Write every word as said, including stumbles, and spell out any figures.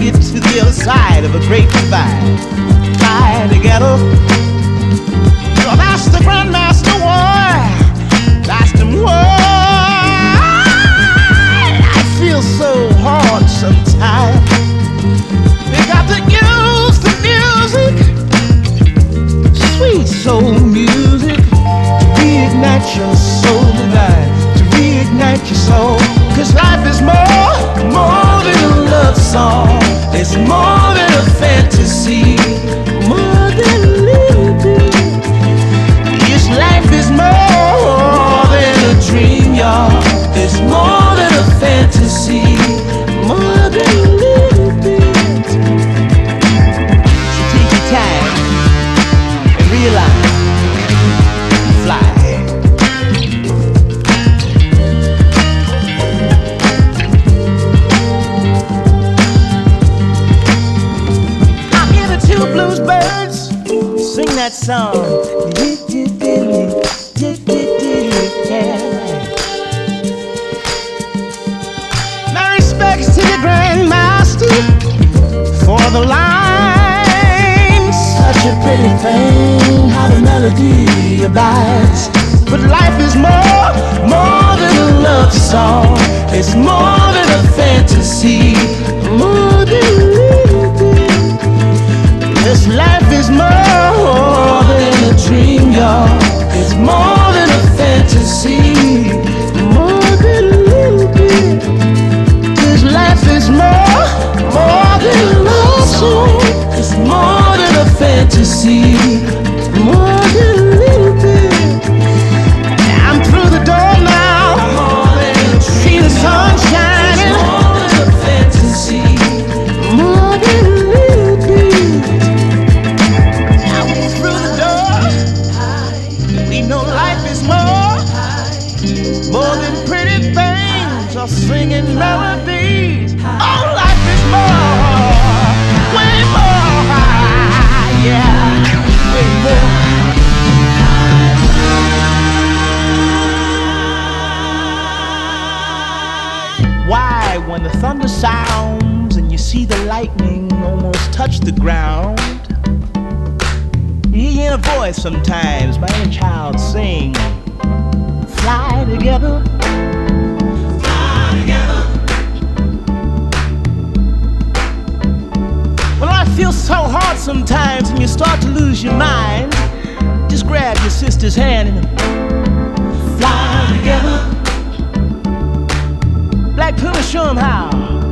get to the other side of a great divide. Fly together. Well, that's the Grandmaster War. That's the war. I feel so hard sometimes. They got to use the music, sweet soul music, to reignite your soul divine, to reignite your soul. Cause life is more, more than a love song. It's more than a fantasy, more than a little bit. Yes, life is more than a dream, y'all. It's more than a fantasy, more than a little bit. So take your time and realize, fly. Two blues birds sing that song. Yeah. My respects to the Grandmaster for the lines. Such a pretty thing, how the melody abides. But life is more, more than a love song. It's more than a fantasy, more than a little bit. This life is more than a dream, y'all. It's more than a fantasy, more than a little bit. This life is more, more than a love song. It's more than a fantasy, more than a little bit. I'm through the door now. See the sun shining. More than a fantasy, more than a little bit. No, life is more, more than pretty things or singing melodies. Oh, life is more, way more, yeah, way more. Why, when the thunder sounds and you see the lightning almost touch the ground, you hear a voice sometimes, my inner child sing, fly together, fly together. Well, I feel so hard sometimes and you start to lose your mind. Just grab your sister's hand and fly together. Black Puma, show 'em how.